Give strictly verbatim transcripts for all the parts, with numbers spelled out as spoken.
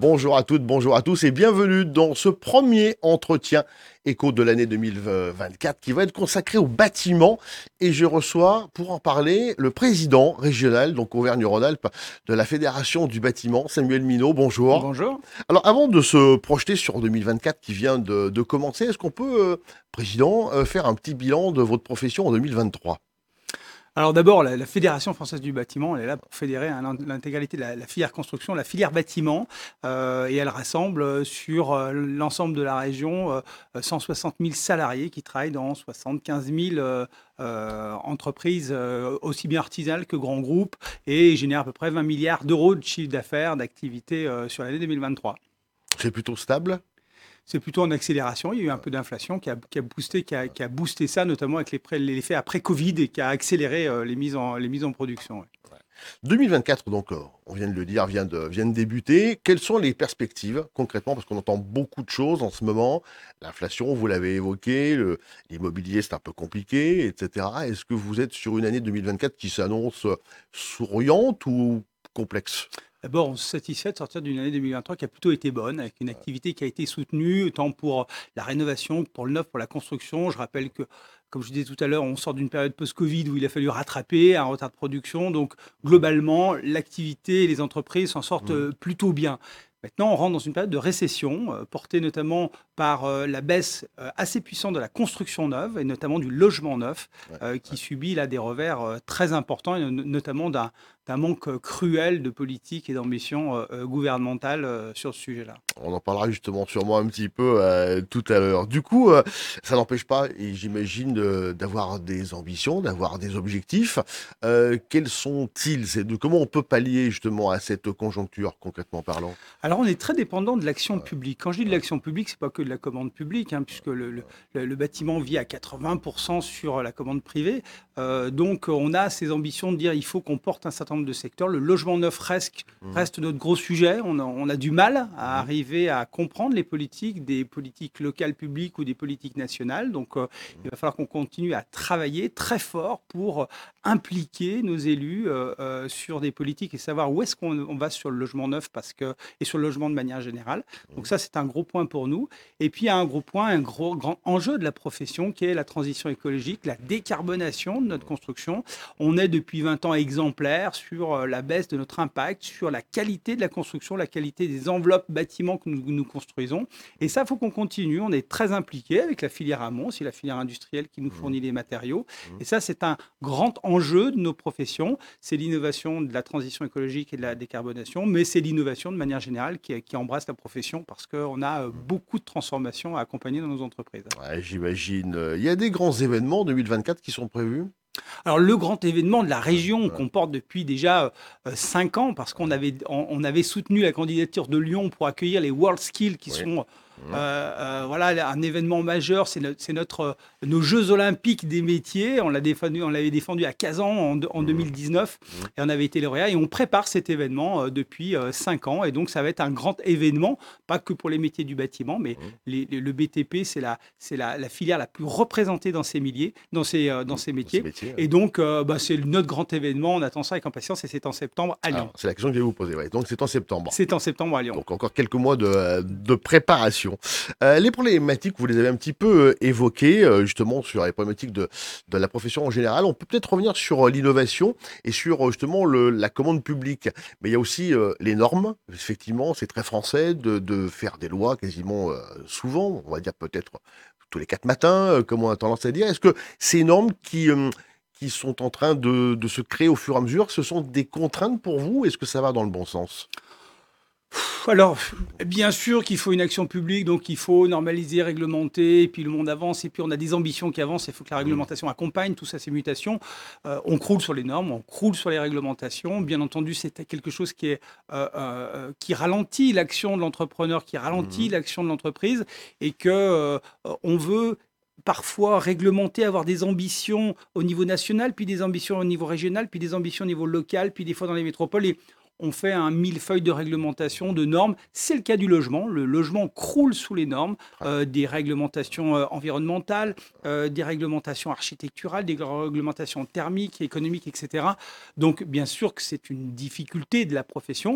Bonjour à toutes, bonjour à tous et bienvenue dans ce premier entretien écho de l'année deux mille vingt-quatre qui va être consacré au bâtiment. Et je reçois pour en parler le président régional, donc Auvergne-Rhône-Alpes, de la Fédération du bâtiment, Samuel Minot. Bonjour. Bonjour. Alors avant de se projeter sur deux mille vingt-quatre qui vient de, de commencer, est-ce qu'on peut, euh, président, euh, faire un petit bilan de votre profession en deux mille vingt-trois? Alors d'abord, la, la Fédération française du bâtiment, elle est là pour fédérer hein, l'intégralité de la, la filière construction, la filière bâtiment, euh, et elle rassemble euh, sur euh, l'ensemble de la région euh, cent soixante mille salariés qui travaillent dans soixante-quinze mille euh, euh, entreprises, euh, aussi bien artisanales que grands groupes, et génère à peu près vingt milliards d'euros de chiffre d'affaires d'activité euh, sur l'année deux mille vingt-trois. C'est plutôt stable? C'est plutôt en accélération. Il y a eu un peu d'inflation qui a, qui a boosté, qui a, qui a boosté ça, notamment avec les pré- l'effet après Covid et qui a accéléré euh, les, mises en, les mises en production. Ouais. deux mille vingt-quatre, donc, euh, on vient de le dire, vient de, vient de débuter. Quelles sont les perspectives concrètement? Parce qu'on entend beaucoup de choses en ce moment. L'inflation, vous l'avez évoqué, le- l'immobilier, c'est un peu compliqué, et cetera. Est-ce que vous êtes sur une année deux mille vingt-quatre qui s'annonce euh, souriante ou complexe? D'abord, on se satisfait de sortir d'une année deux mille vingt-trois qui a plutôt été bonne, avec une activité qui a été soutenue, tant pour la rénovation que pour le neuf, pour la construction. Je rappelle que, comme je disais tout à l'heure, on sort d'une période post-Covid où il a fallu rattraper un retard de production. Donc, globalement, l'activité et les entreprises s'en sortent Mmh. euh, plutôt bien. Maintenant, on rentre dans une période de récession, euh, portée notamment par euh, la baisse euh, assez puissante de la construction neuve, et notamment du logement neuf, Ouais, euh, qui ouais. subit là des revers euh, très importants, et no- notamment d'un d'un manque euh, cruel de politique et d'ambition euh, euh, gouvernementale euh, sur ce sujet-là. On en parlera justement sûrement un petit peu euh, tout à l'heure. Du coup, euh, ça n'empêche pas, et j'imagine, de- d'avoir des ambitions, d'avoir des objectifs. Euh, quels sont-ils? C'est de comment on peut pallier justement à cette conjoncture, concrètement parlant? Alors, on est très dépendant de l'action publique. Quand je dis de l'action publique, c'est pas que de la commande publique, hein, puisque le, le- le- le bâtiment vit à quatre-vingts pour cent sur la commande privée. Euh, donc, on a ces ambitions de dire il faut qu'on porte un certain nombre de secteurs. Le logement neuf reste, Mhm, reste notre gros sujet. On a, on a du mal à mhm, arriver à comprendre les politiques, des politiques locales publiques ou des politiques nationales. Donc, euh, mhm. il va falloir qu'on continue à travailler très fort pour impliquer nos élus euh, euh, sur des politiques et savoir où est-ce qu'on on va sur le logement neuf parce que et sur le logement de manière générale. Donc ça, c'est un gros point pour nous. Et puis, il y a un gros point, un gros grand enjeu de la profession qui est la transition écologique, la décarbonation de notre construction. On est depuis vingt ans exemplaire sur euh, la baisse de notre impact, sur la qualité de la construction, la qualité des enveloppes bâtiments que nous, nous construisons. Et ça, il faut qu'on continue. On est très impliqué avec la filière amont, c'est la filière industrielle qui nous Mhm, fournit les matériaux. mhm, Et ça, c'est un grand enjeu de nos professions. C'est l'innovation de la transition écologique et de la décarbonation, mais c'est l'innovation de manière générale qui, qui embrasse la profession parce qu'on a euh, mhm. beaucoup de transformations à accompagner dans nos entreprises. Ouais, j'imagine. Euh, Il y a des grands événements deux mille vingt-quatre qui sont prévus? Alors, le grand événement de la Ouais, région ouais, qu'on porte depuis déjà euh, cinq ans, parce qu'on avait, on, on avait soutenu la candidature de Lyon pour accueillir les World Skills, qui oui. sont Mhm, euh, euh, voilà, un événement majeur. C'est notre, c'est notre, euh, nos Jeux Olympiques des métiers. On l'a défendu, on l'avait défendu à Kazan en, en mhm, deux mille dix-neuf mhm, et on avait été lauréat. Et on prépare cet événement euh, depuis euh, cinq ans. Et donc, ça va être un grand événement, pas que pour les métiers du bâtiment, mais mhm, les- les- le B T P, c'est la, c'est la, la filière la plus représentée dans ces, milliers, dans ces, euh, dans mhm. ces Dans ces métiers. métiers. Ouais. Et donc, euh, bah, c'est notre grand événement. On attend ça avec impatience et c'est en septembre à Lyon. Alors, c'est la question que je vais vous poser. Ouais. Donc, c'est en septembre. C'est en septembre à Lyon. Donc encore quelques mois de, euh, de préparation. Euh, les problématiques, vous les avez un petit peu euh, évoquées, euh, justement, sur les problématiques de, de la profession en général. On peut peut-être revenir sur euh, l'innovation et sur euh, justement le, la commande publique. Mais il y a aussi euh, les normes. Effectivement, c'est très français de, de faire des lois quasiment euh, souvent, on va dire peut-être tous les quatre matins, euh, comme on a tendance à dire. Est-ce que ces normes qui... euh, qui sont en train de, de se créer au fur et à mesure, ce sont des contraintes pour vous? Est-ce que ça va dans le bon sens? Alors, bien sûr qu'il faut une action publique, donc il faut normaliser, réglementer, et puis le monde avance, et puis on a des ambitions qui avancent, il faut que la Mmh. réglementation accompagne tout ça, ces mutations. Euh, on croule sur les normes, on croule sur les réglementations. Bien entendu, c'est quelque chose qui, est, euh, euh, qui ralentit l'action de l'entrepreneur, qui ralentit Mmh. l'action de l'entreprise, et que euh, on veut parfois réglementer, avoir des ambitions au niveau national, puis des ambitions au niveau régional, puis des ambitions au niveau local, puis des fois dans les métropoles. Et on fait un millefeuille de réglementation, de normes. C'est le cas du logement. Le logement croule sous les normes, Ouais. euh, des réglementations euh, environnementales, euh, des réglementations architecturales, des réglementations thermiques, économiques, et cetera. Donc, bien sûr que c'est une difficulté de la profession.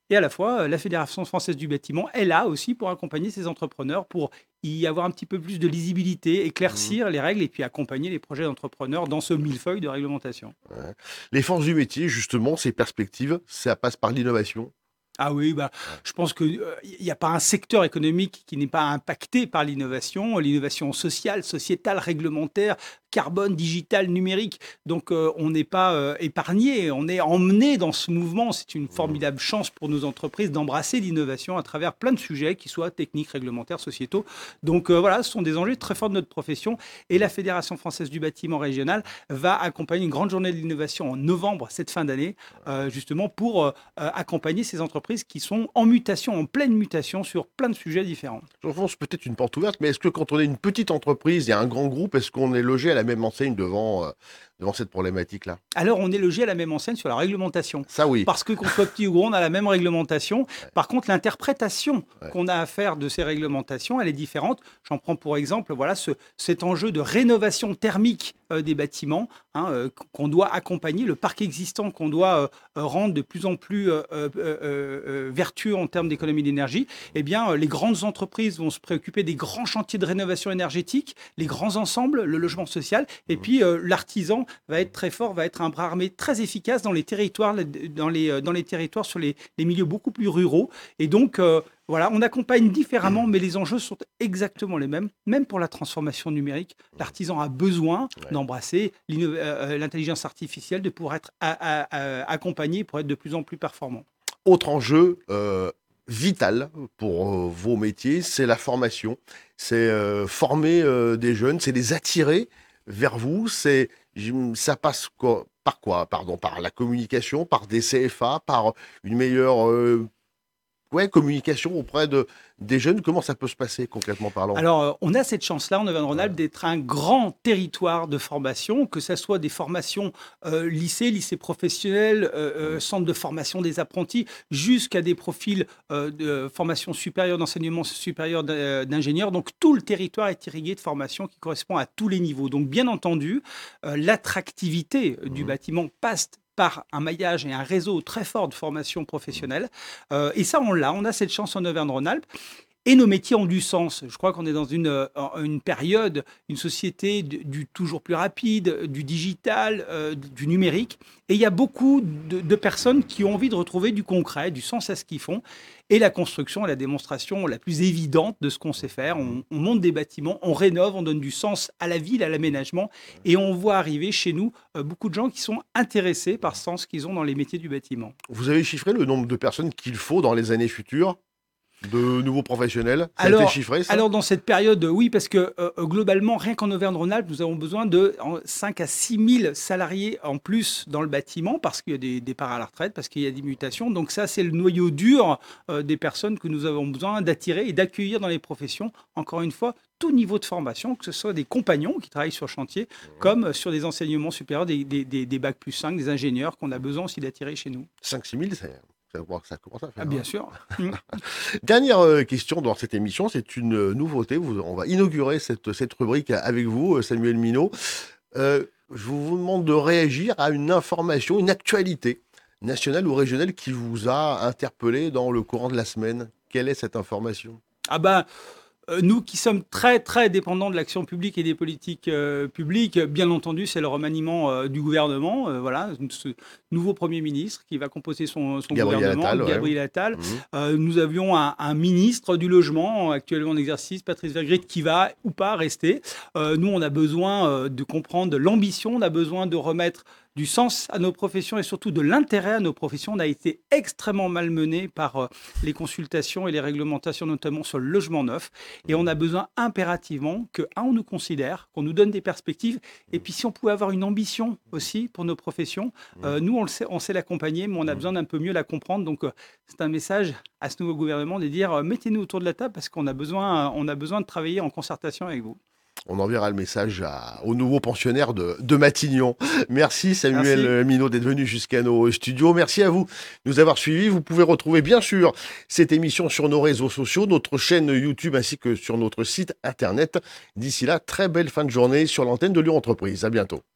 Et à la fois, euh, la Fédération française du bâtiment est là aussi pour accompagner ces entrepreneurs, pour y avoir un petit peu plus de lisibilité, Mmh. éclaircir les règles et puis accompagner les projets d'entrepreneurs dans ce millefeuille de réglementation. Ouais. Les forces du métier, justement, ces perspectives, ça passe par l'innovation? Ah oui, bah, Ouais. je pense qu'il n'y a pas un secteur économique qui n'est pas impacté par l'innovation, l'innovation sociale, sociétale, réglementaire, carbone, digital, numérique. Donc euh, on n'est pas euh, épargné, on est emmené dans ce mouvement. C'est une Mmh. formidable chance pour nos entreprises d'embrasser l'innovation à travers plein de sujets, qui soient techniques, réglementaires, sociétaux. Donc euh, voilà, ce sont des enjeux très forts de notre profession. Et la Fédération française du bâtiment régional va accompagner une grande journée de l'innovation en novembre, cette fin d'année, euh, justement pour euh, accompagner ces entreprises qui sont en mutation, en pleine mutation sur plein de sujets différents. J'enfonce peut-être une porte ouverte, mais est-ce que quand on est une petite entreprise et un grand groupe, est-ce qu'on est logé à la même enseigne devant, euh, devant cette problématique-là? Alors, on est logé à la même enseigne sur la réglementation. Ça, oui. Parce que qu'on soit petit ou gros, on a la même réglementation. Ouais, Par contre, l'interprétation ouais. qu'on a à faire de ces réglementations, elle est différente. J'en prends pour exemple voilà, ce, cet enjeu de rénovation thermique euh, des bâtiments hein, euh, qu'on doit accompagner, le parc existant qu'on doit euh, rendre de plus en plus euh, euh, euh, euh, vertueux en termes d'économie d'énergie. Eh bien, euh, les grandes entreprises vont se préoccuper des grands chantiers de rénovation énergétique, les grands ensembles, le logement social. Et Mmh. puis, euh, l'artisan va être très fort, va être un bras armé très efficace dans les territoires, dans les, dans les territoires sur les, les milieux beaucoup plus ruraux. Et donc, euh, voilà, on accompagne différemment, mais les enjeux sont exactement les mêmes. Même pour la transformation numérique, l'artisan a besoin Ouais. d'embrasser l'inno- euh, l'intelligence artificielle, de pouvoir être a- a- a- accompagné pour être de plus en plus performant. Autre enjeu euh, vital pour euh, vos métiers, c'est la formation. C'est euh, former euh, des jeunes, c'est les attirer vers vous. C'est j'im- ça passe quoi, par quoi? Pardon, par la communication, par des C F A, par une meilleure euh, ouais, communication auprès de, des jeunes. Comment ça peut se passer concrètement parlant? Alors, euh, on a cette chance-là en Auvergne-Rhône-Alpes Ouais. d'être un grand territoire de formation, que ce soit des formations euh, lycée, lycée professionnel, euh, euh, Mmh. centre de formation des apprentis, jusqu'à des profils euh, de formation supérieure, d'enseignement supérieur d'in- euh, d'ingénieurs. Donc, tout le territoire est irrigué de formation qui correspond à tous les niveaux. Donc, bien entendu, euh, l'attractivité du Mmh. bâtiment passe par un maillage et un réseau très fort de formation professionnelle. Euh, et ça, on l'a. On a cette chance en Auvergne-Rhône-Alpes. Et nos métiers ont du sens. Je crois qu'on est dans une, euh, une période, une société du, du toujours plus rapide, du digital, euh, du numérique. Et il y a beaucoup de, de personnes qui ont envie de retrouver du concret, du sens à ce qu'ils font. Et la construction est la démonstration la plus évidente de ce qu'on sait faire. On, on monte des bâtiments, on rénove, on donne du sens à la ville, à l'aménagement. Et on voit arriver chez nous euh, beaucoup de gens qui sont intéressés par ce sens qu'ils ont dans les métiers du bâtiment. Vous avez chiffré le nombre de personnes qu'il faut dans les années futures, de nouveaux professionnels? Ça a été Alors, chiffré, ça? alors dans cette période, oui, parce que euh, globalement, rien qu'en Auvergne-Rhône-Alpes, nous avons besoin de en, cinq à six mille salariés en plus dans le bâtiment, parce qu'il y a des départs à la retraite, parce qu'il y a des mutations. Donc ça, c'est le noyau dur euh, des personnes que nous avons besoin d'attirer et d'accueillir dans les professions. Encore une fois, tout niveau de formation, que ce soit des compagnons qui travaillent sur chantier, Mmh. comme sur des enseignements supérieurs, des, des, des, des bacs plus cinq, des ingénieurs qu'on a besoin aussi d'attirer chez nous. cinq six mille, ça, ça, ça commence à Ah, faire, bien hein. sûr. Mm. Dernière euh, question dans cette émission, c'est une euh, nouveauté. Vous- on va inaugurer cette, cette rubrique avec vous, euh, Samuel Minot. Euh, je vous demande de réagir à une information, une actualité nationale ou régionale qui vous a interpellé dans le courant de la semaine. Quelle est cette information? Ah ben, Euh, nous qui sommes très très dépendants de l'action publique et des politiques euh, publiques, bien entendu, c'est le remaniement euh, du gouvernement. Euh, voilà, ce nouveau Premier ministre qui va composer son, son Gabriel gouvernement, Attal, ouais. Gabriel Attal. Mhm. Euh, nous avions un, un ministre du logement actuellement en exercice, Patrice Vergrit, qui va ou pas rester. Euh, nous, on a besoin euh, de comprendre l'ambition, on a besoin de remettre du sens à nos professions et surtout de l'intérêt à nos professions. On a été extrêmement malmenés par euh, les consultations et les réglementations, notamment sur le logement neuf. Et on a besoin impérativement que, un, on nous considère, qu'on nous donne des perspectives. Et puis, si on pouvait avoir une ambition aussi pour nos professions, euh, nous, on le sait, on sait l'accompagner, mais on a besoin d'un peu mieux la comprendre. Donc, euh, c'est un message à ce nouveau gouvernement de dire euh, mettez-nous autour de la table parce qu'on a besoin, euh, on a besoin de travailler en concertation avec vous. On enverra le message à- aux nouveaux pensionnaires de, de Matignon. Merci Samuel Merci. euh, Minot d'être venu jusqu'à nos studios. Merci à vous de nous avoir suivis. Vous pouvez retrouver bien sûr cette émission sur nos réseaux sociaux, notre chaîne YouTube ainsi que sur notre site internet. D'ici là, très belle fin de journée sur l'antenne de Lyon Entreprise. À bientôt.